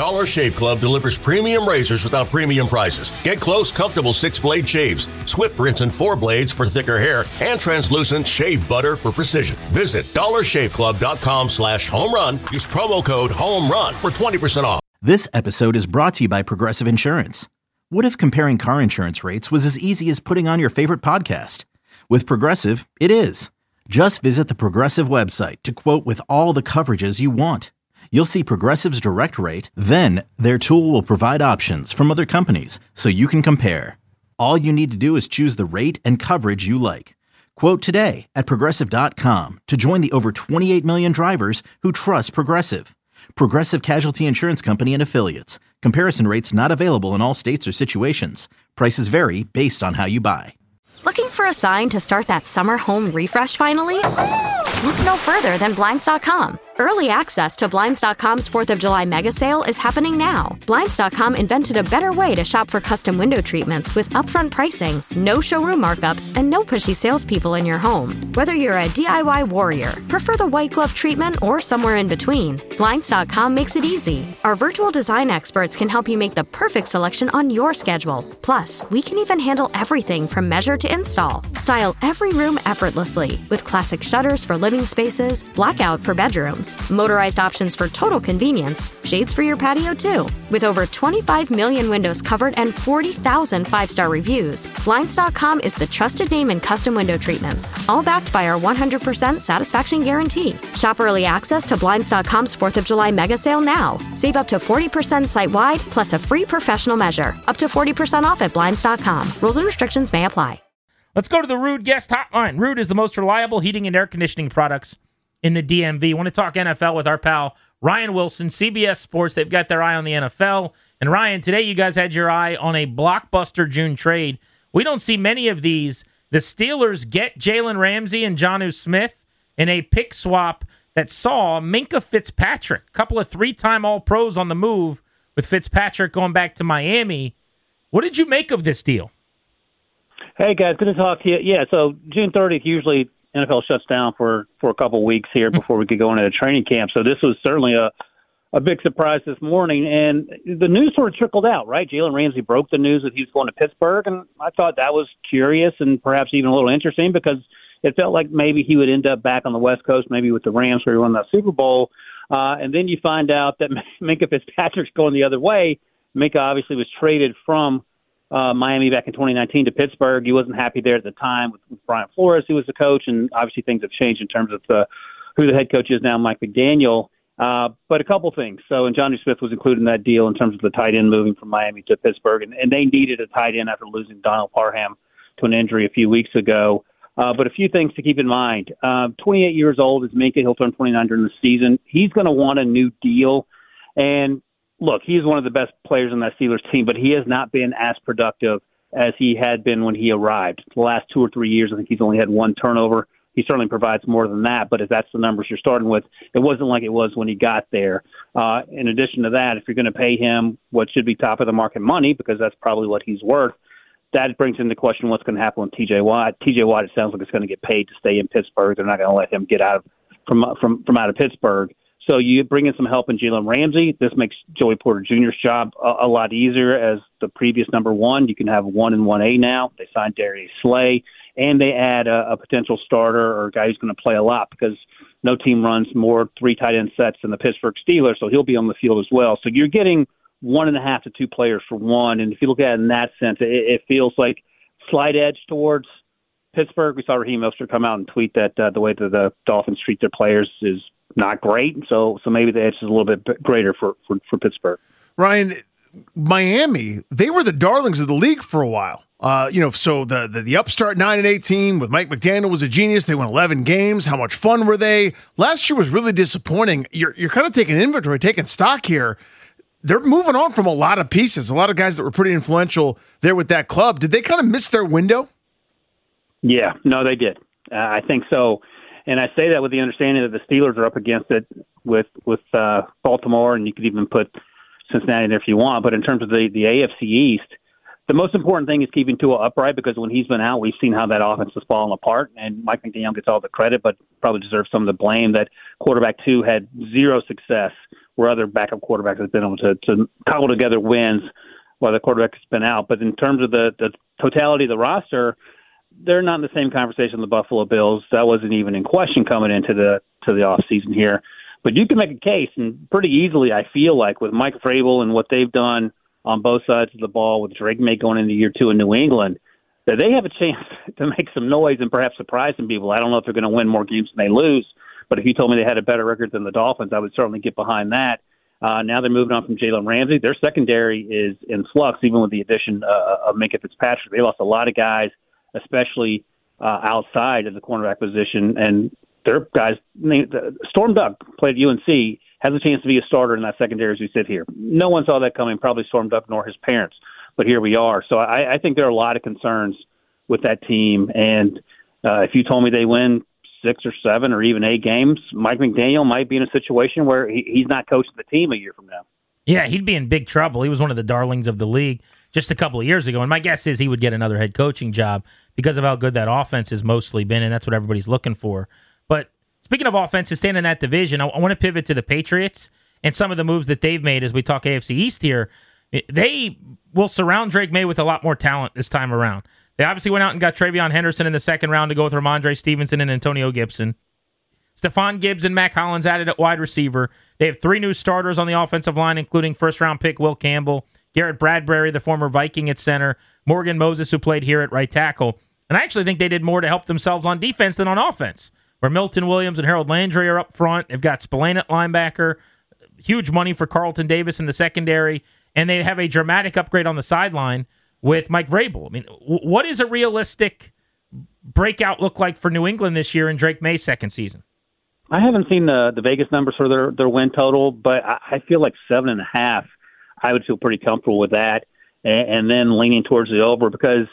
Dollar Shave Club delivers premium razors without premium prices. Get close, comfortable 6-blade shaves, swift rinse and 4 blades for thicker hair, and translucent shave butter for precision. Visit dollarshaveclub.com/homerun. Use promo code HOMERUN for 20% off. This episode is brought to you by Progressive Insurance. What if comparing car insurance rates was as easy as putting on your favorite podcast? With Progressive, it is. Just visit the Progressive website to quote with all the coverages you want. You'll see Progressive's direct rate, then their tool will provide options from other companies so you can compare. All you need to do is choose the rate and coverage you like. Quote today at Progressive.com to join the over 28 million drivers who trust Progressive. Progressive Casualty Insurance Company and Affiliates. Comparison rates not available in all states or situations. Prices vary based on how you buy. Looking for a sign to start that summer home refresh finally? Look no further than Blinds.com. Early access to Blinds.com's 4th of July mega sale is happening now. Blinds.com invented a better way to shop for custom window treatments with upfront pricing, no showroom markups, and no pushy salespeople in your home. Whether you're a DIY warrior, prefer the white glove treatment, or somewhere in between, Blinds.com makes it easy. Our virtual design experts can help you make the perfect selection on your schedule. Plus, we can even handle everything from measure to install. Style every room effortlessly with classic shutters for living spaces, blackout for bedrooms, motorized options for total convenience, shades for your patio too. With over 25 million windows covered and 40,000 5-star reviews, Blinds.com is the trusted name in custom window treatments, all backed by our 100% satisfaction guarantee. Shop early access to Blinds.com's 4th of July mega sale now. Save up to 40% site-wide, plus a free professional measure. Up to 40% off at Blinds.com. Rules and restrictions may apply. Let's go to the Ruud Guest Hotline. Ruud is the most reliable heating and air conditioning products in the DMV. Want to talk NFL with our pal Ryan Wilson, CBS Sports. They've got their eye on the NFL. And Ryan, today you guys had your eye on a blockbuster June trade. We don't see many of these. The Steelers get Jalen Ramsey and Jonnu Smith in a pick swap that saw Minkah Fitzpatrick, a couple of 3-time All-Pros on the move, with Fitzpatrick going back to Miami. What did you make of this deal? Hey, guys, good to talk to you. Yeah, so June 30th, usually NFL shuts down for a couple of weeks here before we could go into training camp. So this was certainly a big surprise this morning. And the news sort of trickled out, right? Jalen Ramsey broke the news that he was going to Pittsburgh, and I thought that was curious and perhaps even a little interesting because it felt like maybe he would end up back on the West Coast, maybe with the Rams where he won that Super Bowl. And then you find out that Minkah Fitzpatrick's going the other way. Minkah obviously was traded from Miami back in 2019 to Pittsburgh. He wasn't happy there at the time with Brian Flores, who was the coach, and obviously things have changed in terms of who the head coach is now, Mike McDaniel. But a couple things. So, and Jonnu Smith was included in that deal in terms of the tight end moving from Miami to Pittsburgh, and they needed a tight end after losing Donald Parham to an injury a few weeks ago. But a few things to keep in mind. 28 years old is Minkah. He'll turn 29 during the season. He's going to want a new deal, and look, he's one of the best players on that Steelers team, but he has not been as productive as he had been when he arrived. The last 2 or 3 years, I think he's only had 1 turnover. He certainly provides more than that, but if that's the numbers you're starting with, it wasn't like it was when he got there. In addition to that, if you're going to pay him what should be top of the market money, because that's probably what he's worth, that brings into question what's going to happen with T.J. Watt. T.J. Watt, it sounds like it's going to get paid to stay in Pittsburgh. They're not going to let him get out from out of Pittsburgh. So you bring in some help in Jalen Ramsey. This makes Joey Porter Jr.'s job a lot easier as the previous number 1. You can have 1 and 1A now. They signed Darius Slay, and they add a potential starter or a guy who's going to play a lot because no team runs more 3 tight end sets than the Pittsburgh Steelers, so he'll be on the field as well. So you're getting 1.5 to 2 players for 1, and if you look at it in that sense, it feels like slight edge towards Pittsburgh. We saw Raheem Mostert come out and tweet that the way that the Dolphins treat their players is not great, so maybe the edge is a little bit greater for Pittsburgh. Ryan, Miami, they were the darlings of the league for a while. So the upstart 9-18 with Mike McDaniel was a genius. They won 11 games. How much fun were they? Last year was really disappointing. You're kind of taking inventory, taking stock here. They're moving on from a lot of pieces, a lot of guys that were pretty influential there with that club. Did they kind of miss their window? Yeah, no, they did. I think so. And I say that with the understanding that the Steelers are up against it with Baltimore, and you could even put Cincinnati there if you want. But in terms of the AFC East, the most important thing is keeping Tua upright, because when he's been out, we've seen how that offense has fallen apart. And Mike McDaniel gets all the credit, but probably deserves some of the blame that quarterback 2 had zero success where other backup quarterbacks have been able to cobble together wins while the quarterback has been out. But in terms of the totality of the roster, they're not in the same conversation with the Buffalo Bills. That wasn't even in question coming into the offseason here. But you can make a case, and pretty easily, I feel like, with Mike Vrabel and what they've done on both sides of the ball, with Drake May going into year 2 in New England, that they have a chance to make some noise and perhaps surprise some people. I don't know if they're going to win more games than they lose, but if you told me they had a better record than the Dolphins, I would certainly get behind that. Now they're moving on from Jalen Ramsey. Their secondary is in flux, even with the addition of Minkah Fitzpatrick. They lost a lot of guys, especially outside of the cornerback position, and their guys, Storm Duck played at UNC, has a chance to be a starter in that secondary as we sit here. No one saw that coming, probably Storm Duck nor his parents, but here we are. So I think there are a lot of concerns with that team, and if you told me they win 6 or 7 or even 8 games, Mike McDaniel might be in a situation where he's not coaching the team a year from now. Yeah, he'd be in big trouble. He was one of the darlings of the league just a couple of years ago, and my guess is he would get another head coaching job because of how good that offense has mostly been, and that's what everybody's looking for. But speaking of offenses, staying in that division, I want to pivot to the Patriots and some of the moves that they've made as we talk AFC East here. They will surround Drake May with a lot more talent this time around. They obviously went out and got Travion Henderson in the second round to go with Ramondre Stevenson and Antonio Gibson. Stephon Gibbs and Mac Hollins added at wide receiver. They have 3 new starters on the offensive line, including first-round pick Will Campbell, Garrett Bradbury, the former Viking at center, Morgan Moses, who played here at right tackle. And I actually think they did more to help themselves on defense than on offense, where Milton Williams and Harold Landry are up front. They've got Spillane at linebacker, huge money for Carlton Davis in the secondary, and they have a dramatic upgrade on the sideline with Mike Vrabel. I mean, what is a realistic breakout look like for New England this year in Drake May's second season? I haven't seen the Vegas numbers for their win total, but I feel like 7.5. I would feel pretty comfortable with that, and then leaning towards the over, because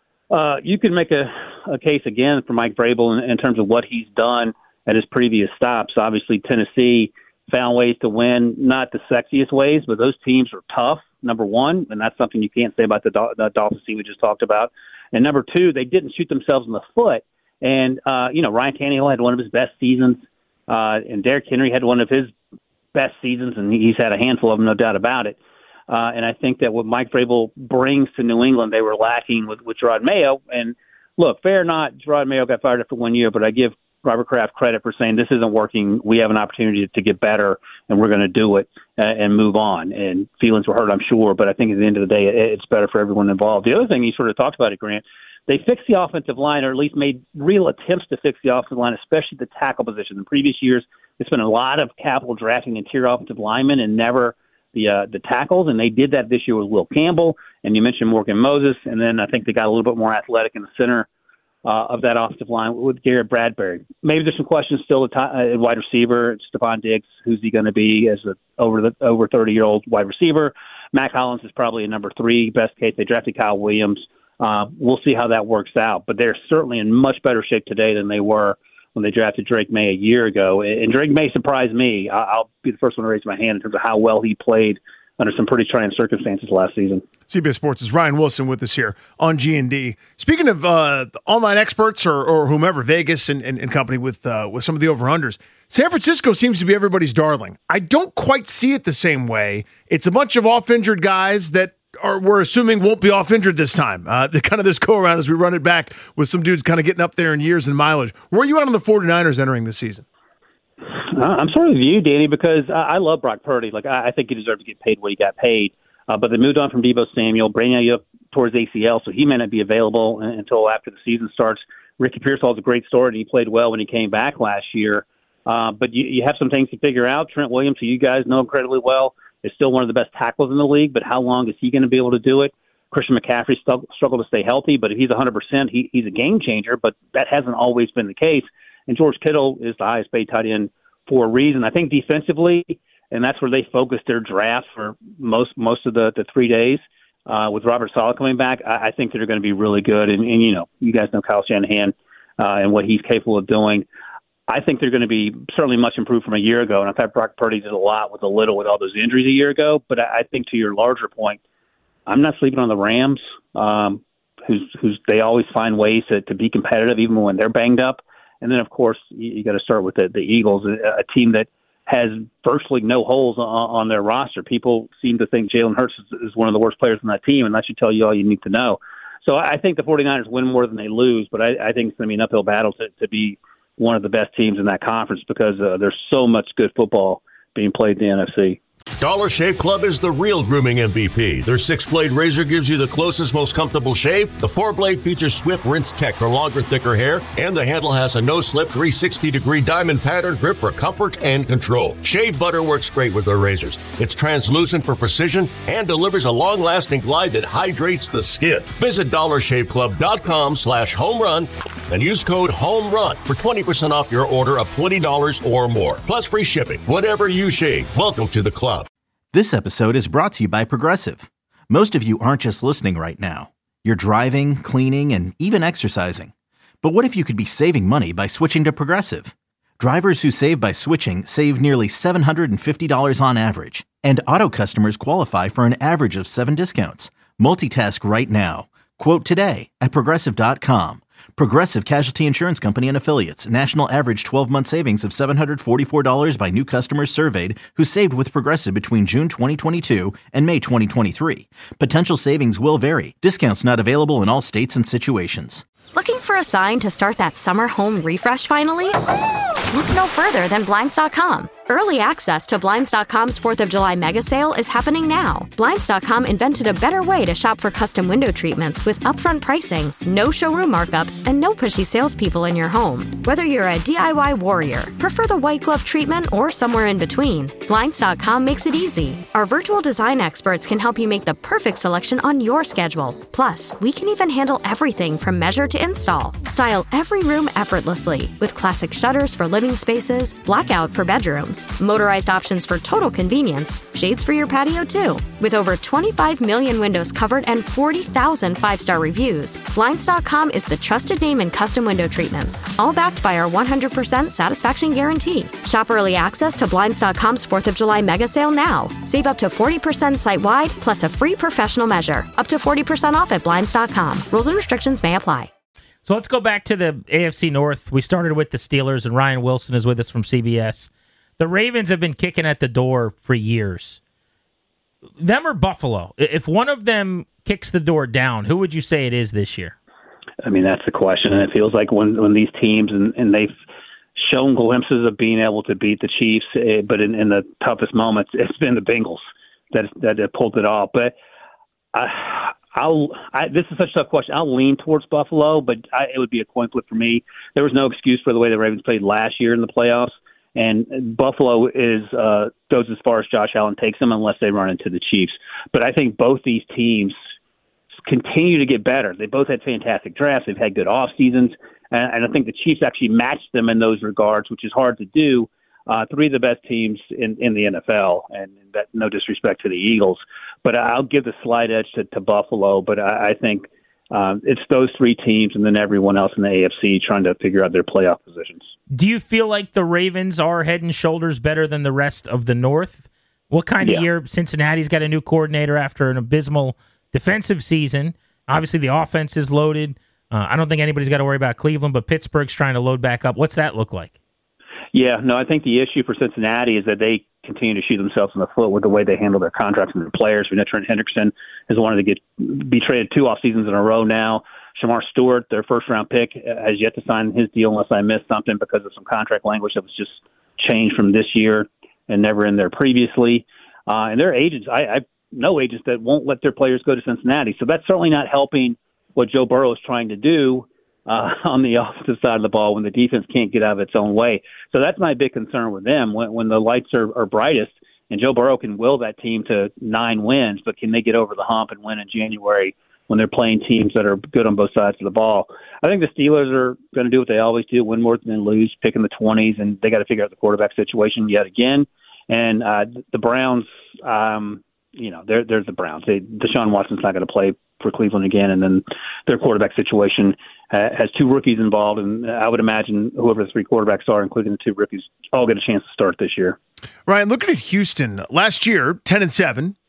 you can make a case again for Mike Vrabel in terms of what he's done at his previous stops. Obviously, Tennessee found ways to win, not the sexiest ways, but those teams are tough, number one, and that's something you can't say about the Dolphins team we just talked about. And number 2, they didn't shoot themselves in the foot. And, Ryan Tannehill had one of his best seasons, and Derrick Henry had one of his best seasons, and he's had a handful of them, no doubt about it. And I think that what Mike Vrabel brings to New England, they were lacking with Gerard Mayo. And look, fair or not, Gerard Mayo got fired after 1 year, but I give Robert Kraft credit for saying this isn't working. We have an opportunity to get better, and we're going to do it and move on. And feelings were hurt, I'm sure, but I think at the end of the day, it's better for everyone involved. The other thing you sort of talked about it, Grant, they fixed the offensive line, or at least made real attempts to fix the offensive line, especially the tackle position. In previous years, they spent a lot of capital drafting interior offensive linemen and never the tackles, and they did that this year with Will Campbell, and you mentioned Morgan Moses, and then I think they got a little bit more athletic in the center of that offensive line with Garrett Bradbury. Maybe there's some questions still at wide receiver. Stephon Diggs, who's he going to be as over 30-year-old wide receiver? Mac Hollins is probably a number 3, best case. They drafted Kyle Williams. We'll see how that works out, but they're certainly in much better shape today than they were when they drafted Drake May a year ago. And Drake May surprised me. I'll be the first one to raise my hand in terms of how well he played under some pretty trying circumstances last season. CBS Sports' Ryan Wilson with us here on G&D. Speaking of online experts or whomever, Vegas and company with some of the over-unders, San Francisco seems to be everybody's darling. I don't quite see it the same way. It's a bunch of off-injured guys that we're assuming won't be off-injured this time. This go-around as we run it back with some dudes kind of getting up there in years and mileage. Where are you at on the 49ers entering this season? I'm sort of with you, Danny, because I love Brock Purdy. I think he deserved to get paid what he got paid. But they moved on from Deebo Samuel, bringing you up towards ACL, so he may not be available until after the season starts. Ricky Pearsall is a great story, and he played well when he came back last year. But you have some things to figure out. Trent Williams, who you guys know incredibly well, is still one of the best tackles in the league, but how long is he going to be able to do it? Christian McCaffrey struggled to stay healthy, but if he's 100%, he's a game changer, but that hasn't always been the case. And George Kittle is the highest paid tight end for a reason. I think defensively, and that's where they focused their draft for most of the 3 days, with Robert Saleh coming back, I think they're going to be really good. And you guys know Kyle Shanahan and what he's capable of doing. I think they're going to be certainly much improved from a year ago. And I thought Brock Purdy did a lot with a little with all those injuries a year ago. But I think to your larger point, I'm not sleeping on the Rams, who's they always find ways to be competitive even when they're banged up. And then, of course, you got to start with the Eagles, a team that has virtually no holes on their roster. People seem to think Jalen Hurts is one of the worst players on that team, and that should tell you all you need to know. So I think the 49ers win more than they lose, but I think it's going to be an uphill battle to be one of the best teams in that conference because there's so much good football being played in the NFC. Dollar Shave Club is the real grooming MVP. Their 6-blade razor gives you the closest, most comfortable shave. The 4-blade features swift rinse tech for longer, thicker hair, and the handle has a no-slip 360-degree diamond pattern grip for comfort and control. Shave butter works great with their razors. It's translucent for precision and delivers a long-lasting glide that hydrates the skin. Visit dollarshaveclub.com/homerun and use code HOMERUN for 20% off your order of $20 or more, plus free shipping. Whatever you shave, welcome to the club. This episode is brought to you by Progressive. Most of you aren't just listening right now. You're driving, cleaning, and even exercising. But what if you could be saving money by switching to Progressive? Drivers who save by switching save nearly $750 on average. And auto customers qualify for an average of 7 discounts. Multitask right now. Quote today at Progressive.com. Progressive Casualty Insurance Company and Affiliates. National average 12-month savings of $744 by new customers surveyed who saved with Progressive between June 2022 and May 2023. Potential savings will vary. Discounts not available in all states and situations. Looking for a sign to start that summer home refresh finally? Look no further than Blinds.com. Early access to Blinds.com's 4th of July mega sale is happening now. Blinds.com invented a better way to shop for custom window treatments with upfront pricing, no showroom markups, and no pushy salespeople in your home. Whether you're a DIY warrior, prefer the white glove treatment, or somewhere in between, Blinds.com makes it easy. Our virtual design experts can help you make the perfect selection on your schedule. Plus, we can even handle everything from measure to install. Style every room effortlessly with classic shutters for living spaces, blackout for bedrooms, motorized options for total convenience, shades for your patio too. With over 25 million windows covered and 40,000 5-star reviews, Blinds.com is the trusted name in custom window treatments, all backed by our 100% satisfaction guarantee. Shop early access to Blinds.com's 4th of July mega sale now. Save up to 40% site-wide, plus a free professional measure. Up to 40% off at Blinds.com. Rules and restrictions may apply. So let's go back to the AFC North. We started with the Steelers, and Ryan Wilson is with us from CBS. The Ravens have been kicking at the door for years. Them or Buffalo? If one of them kicks the door down, who would you say it is this year? I mean, that's the question. And it feels like when these teams, and they've shown glimpses of being able to beat the Chiefs, but in the toughest moments, it's been the Bengals that have pulled it off. But this is such a tough question. I'll lean towards Buffalo, but it would be a coin flip for me. There was no excuse for the way the Ravens played last year in the playoffs. And Buffalo goes as far as Josh Allen takes them unless they run into the Chiefs. But I think both these teams continue to get better. They both had fantastic drafts. They've had good off seasons. And I think the Chiefs actually matched them in those regards, which is hard to do. 3 of the best teams in the NFL, and that, no disrespect to the Eagles. But I'll give the slight edge to Buffalo. But I think it's those 3 teams and then everyone else in the AFC trying to figure out their playoff positions. Do you feel like the Ravens are head and shoulders better than the rest of the North? What kind of year? Cincinnati's got a new coordinator after an abysmal defensive season. Obviously, the offense is loaded. I don't think anybody's got to worry about Cleveland, but Pittsburgh's trying to load back up. What's that look like? Yeah, no, I think the issue for Cincinnati is that they continue to shoot themselves in the foot with the way they handle their contracts and their players. We know Trent Hendrickson has wanted to be traded 2 off seasons in a row now. Shamar Stewart, their first-round pick, has yet to sign his deal unless I missed something because of some contract language that was just changed from this year and never in there previously. And their agents, I know agents that won't let their players go to Cincinnati. So that's certainly not helping what Joe Burrow is trying to do on the offensive side of the ball when the defense can't get out of its own way. So that's my big concern with them. When the lights are brightest, and Joe Burrow can will that team to 9 wins, but can they get over the hump and win in January when they're playing teams that are good on both sides of the ball? I think the Steelers are going to do what they always do, win more than lose, pick in the 20s, and they got to figure out the quarterback situation yet again. And the Browns, they're the Browns. Deshaun Watson's not going to play for Cleveland again, and then their quarterback situation has 2 rookies involved, and I would imagine whoever the 3 quarterbacks are, including the 2 rookies, all get a chance to start this year. Ryan, looking at Houston, last year, 10-7,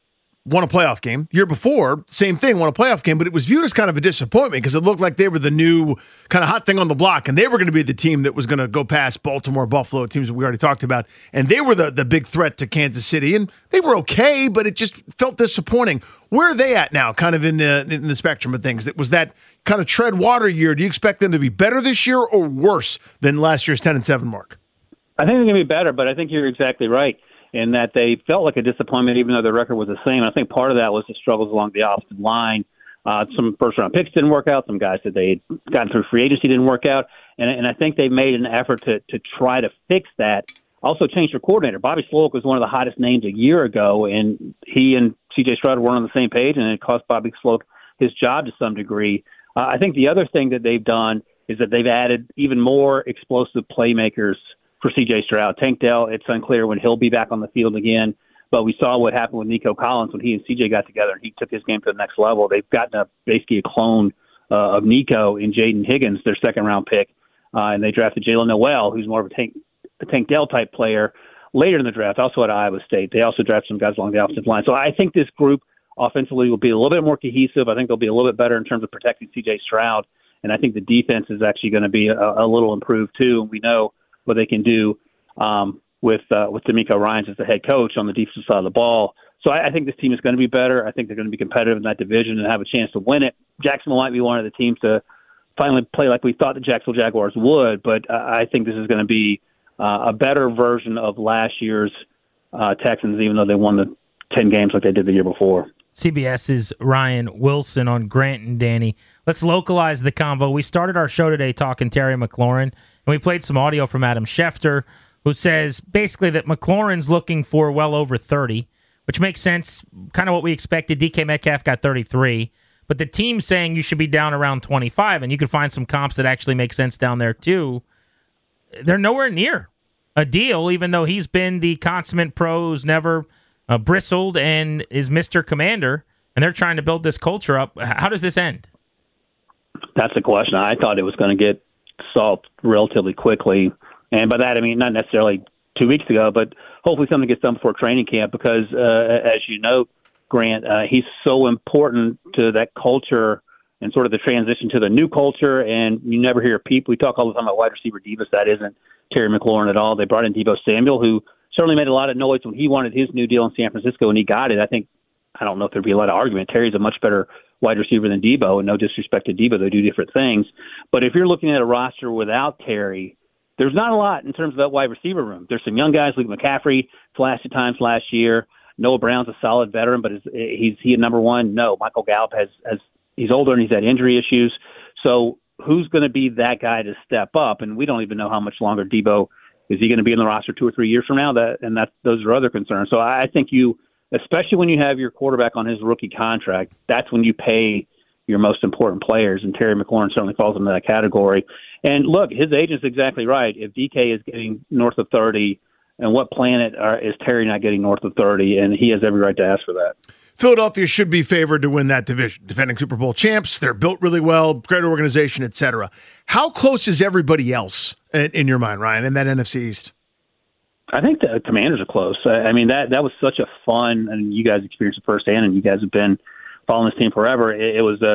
won a playoff game. Year before, same thing, won a playoff game, but it was viewed as kind of a disappointment because it looked like they were the new kind of hot thing on the block, and they were going to be the team that was going to go past Baltimore, Buffalo, teams that we already talked about, and they were the big threat to Kansas City, and they were okay, but it just felt disappointing. Where are they at now, kind of in the spectrum of things? Was that kind of tread water year? Do you expect them to be better this year or worse than last year's 10-7 mark? I think they're going to be better, but I think you're exactly right in that they felt like a disappointment even though their record was the same. I think part of that was the struggles along the offensive line. Some first-round picks didn't work out. Some guys that they had gotten through free agency didn't work out. And I think they made an effort to try to fix that. Also changed their coordinator. Bobby Slowick was one of the hottest names a year ago, and he and C.J. Stroud weren't on the same page, and it cost Bobby Slowick his job to some degree. I think the other thing that they've done is that they've added even more explosive playmakers for C.J. Stroud. Tank Dell, it's unclear when he'll be back on the field again, but we saw what happened with Nico Collins when he and C.J. got together and he took his game to the next level. They've gotten basically a clone of Nico in Jaden Higgins, their second-round pick, and they drafted Jalen Noel, who's more of a Tank Dell-type player, later in the draft, also at Iowa State. They also drafted some guys along the offensive line. So I think this group offensively will be a little bit more cohesive. I think they'll be a little bit better in terms of protecting C.J. Stroud, and I think the defense is actually going to be a little improved too. And we know what they can do with DeMeco Ryans as the head coach on the defensive side of the ball. So I think this team is going to be better. I think they're going to be competitive in that division and have a chance to win it. Jacksonville might be one of the teams to finally play like we thought the Jacksonville Jaguars would, but I think this is going to be a better version of last year's Texans, even though they won the 10 games like they did the year before. CBS's Ryan Wilson on Grant and Danny. Let's localize the convo. We started our show today talking Terry McLaurin, and we played some audio from Adam Schefter, who says basically that McLaurin's looking for well over 30, which makes sense, kind of what we expected. DK Metcalf got 33, but the team's saying you should be down around 25, and you can find some comps that actually make sense down there too. They're nowhere near a deal, even though he's been the consummate pro who's never bristled and is Mr. Commander, and they're trying to build this culture up. How does this end? That's the question. I thought it was going to get solved relatively quickly. And by that, I mean not necessarily 2 weeks ago, but hopefully something gets done before training camp because, as you know, Grant, he's so important to that culture and sort of the transition to the new culture. And you never hear people. We talk all the time about wide receiver divas. That isn't Terry McLaurin at all. They brought in Deebo Samuel, who certainly made a lot of noise when he wanted his new deal in San Francisco, and he got it. I don't know if there'd be a lot of argument. Terry's a much better wide receiver than Deebo, and no disrespect to Deebo. They do different things. But if you're looking at a roster without Terry, there's not a lot in terms of that wide receiver room. There's some young guys like McCaffrey flashed at times last year. Noah Brown's a solid veteran, but is he a number one? No. Michael Gallup he's older and he's had injury issues. So who's going to be that guy to step up? And we don't even know how much longer Deebo is he going to be in the roster 2 or 3 years from now. Those are other concerns. So I think especially when you have your quarterback on his rookie contract, that's when you pay your most important players, and Terry McLaurin certainly falls into that category. And look, his agent's exactly right. If DK is getting north of 30, and what planet is Terry not getting north of 30? And he has every right to ask for that. Philadelphia should be favored to win that division. Defending Super Bowl champs, they're built really well, great organization, etc. How close is everybody else in your mind, Ryan, in that NFC East? I think the Commanders are close. I mean, that was such a fun, and you guys experienced it firsthand, and you guys have been following this team forever. It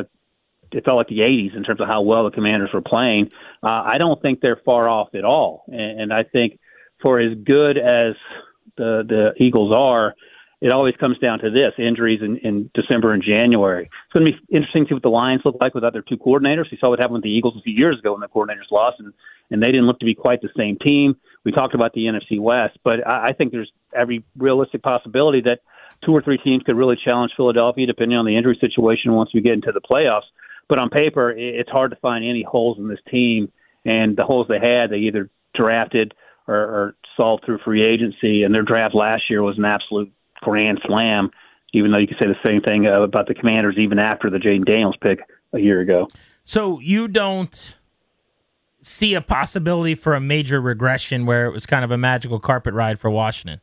felt like the 80s in terms of how well the Commanders were playing. I don't think they're far off at all. And I think for as good as the Eagles are, it always comes down to this, injuries in December and January. It's going to be interesting to see what the Lions look like without their two coordinators. We saw what happened with the Eagles a few years ago when the coordinators lost, and they didn't look to be quite the same team. We talked about the NFC West, but I think there's every realistic possibility that 2 or 3 teams could really challenge Philadelphia depending on the injury situation once we get into the playoffs. But on paper, it's hard to find any holes in this team, and the holes they had, they either drafted or solved through free agency, and their draft last year was an absolute grand slam, even though you could say the same thing about the Commanders even after the Jaden Daniels pick a year ago. So you don't see a possibility for a major regression where it was kind of a magical carpet ride for Washington?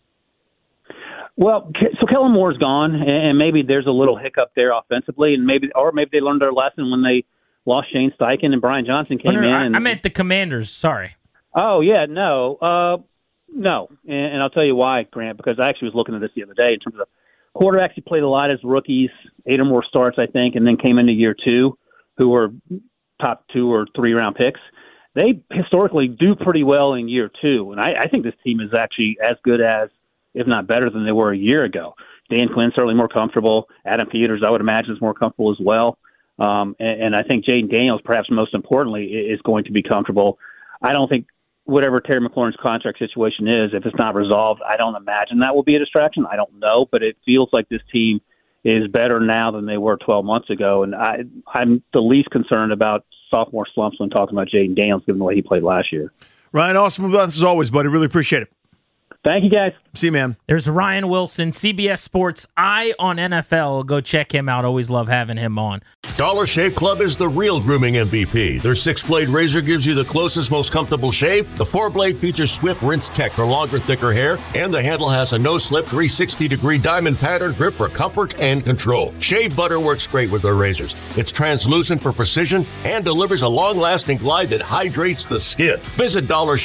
Well, so Kellen Moore's gone, and maybe there's a little hiccup there offensively, and maybe they learned their lesson when they lost Shane Steichen and Brian Johnson came in. I meant the Commanders, sorry. Oh, yeah, no. No, and I'll tell you why, Grant, because I actually was looking at this the other day in terms of quarterbacks who played a lot as rookies, 8 or more starts, I think, and then came into year 2, who were top 2 or 3 round picks, they historically do pretty well in year 2. And I think this team is actually as good as, if not better than they were a year ago. Dan Quinn's certainly more comfortable. Adam Peters, I would imagine, is more comfortable as well. And I think Jaden Daniels, perhaps most importantly, is going to be comfortable. I don't think whatever Terry McLaurin's contract situation is, if it's not resolved, I don't imagine that will be a distraction. I don't know, but it feels like this team is better now than they were 12 months ago. And I'm the least concerned about sophomore slumps when talking about Jaden Daniels, given the way he played last year. Ryan, awesome with us as always, buddy. Really appreciate it. Thank you, guys. See you, man. There's Ryan Wilson, CBS Sports Eye on NFL. Go check him out. Always love having him on. Dollar Shave Club is the real grooming MVP. Their 6-blade razor gives you the closest, most comfortable shave. The 4-blade features Swift Rinse Tech for longer, thicker hair, and the handle has a no-slip 360-degree diamond pattern grip for comfort and control. Shave butter works great with their razors. It's translucent for precision and delivers a long-lasting glide that hydrates the skin. Visit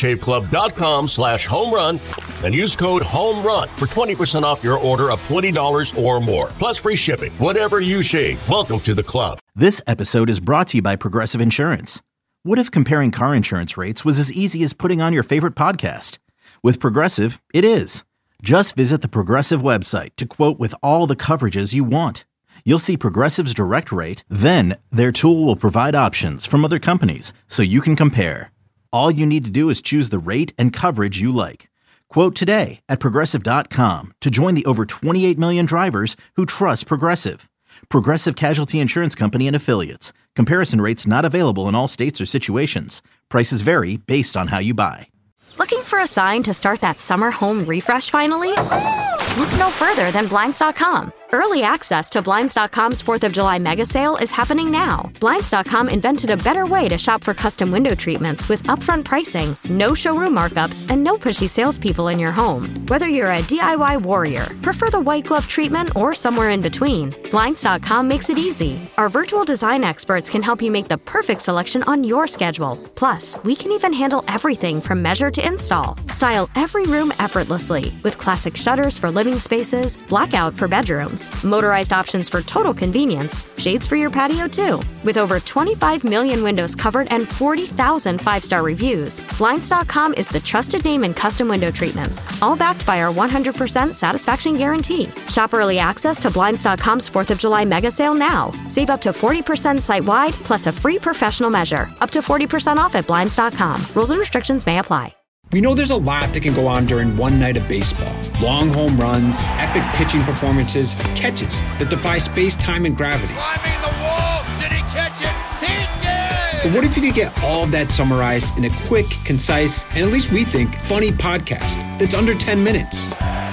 DollarShaveClub.com/homerun and use code HOMERUN for 20% off your order of $20 or more, plus free shipping. Whatever you shave, welcome to the club. This episode is brought to you by Progressive Insurance. What if comparing car insurance rates was as easy as putting on your favorite podcast? With Progressive, it is. Just visit the Progressive website to quote with all the coverages you want. You'll see Progressive's direct rate, then their tool will provide options from other companies so you can compare. All you need to do is choose the rate and coverage you like. Quote today at Progressive.com to join the over 28 million drivers who trust Progressive. Progressive Casualty Insurance Company and Affiliates. Comparison rates not available in all states or situations. Prices vary based on how you buy. Looking for a sign to start that summer home refresh finally? Look no further than Blinds.com. Early access to Blinds.com's 4th of July mega sale is happening now. Blinds.com invented a better way to shop for custom window treatments with upfront pricing, no showroom markups, and no pushy salespeople in your home. Whether you're a DIY warrior, prefer the white glove treatment, or somewhere in between, Blinds.com makes it easy. Our virtual design experts can help you make the perfect selection on your schedule. Plus, we can even handle everything from measure to install. Style every room effortlessly with classic shutters for living spaces, blackout for bedrooms, motorized options for total convenience, shades for your patio too. With over 25 million windows covered and 40,000 5-star reviews, Blinds.com is the trusted name in custom window treatments, all backed by our 100% satisfaction guarantee. Shop early access to Blinds.com's 4th of July mega sale now. Save up to 40% site-wide, plus a free professional measure. Up to 40% off at Blinds.com. Rules and restrictions may apply. We know there's a lot that can go on during one night of baseball. Long home runs, epic pitching performances, catches that defy space, time, and gravity. Climbing the wall, did he catch it? He did! But what if you could get all of that summarized in a quick, concise, and at least we think, funny podcast that's under 10 minutes?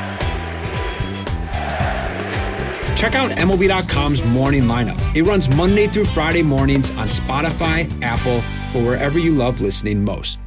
Check out MLB.com's Morning Lineup. It runs Monday through Friday mornings on Spotify, Apple, or wherever you love listening most.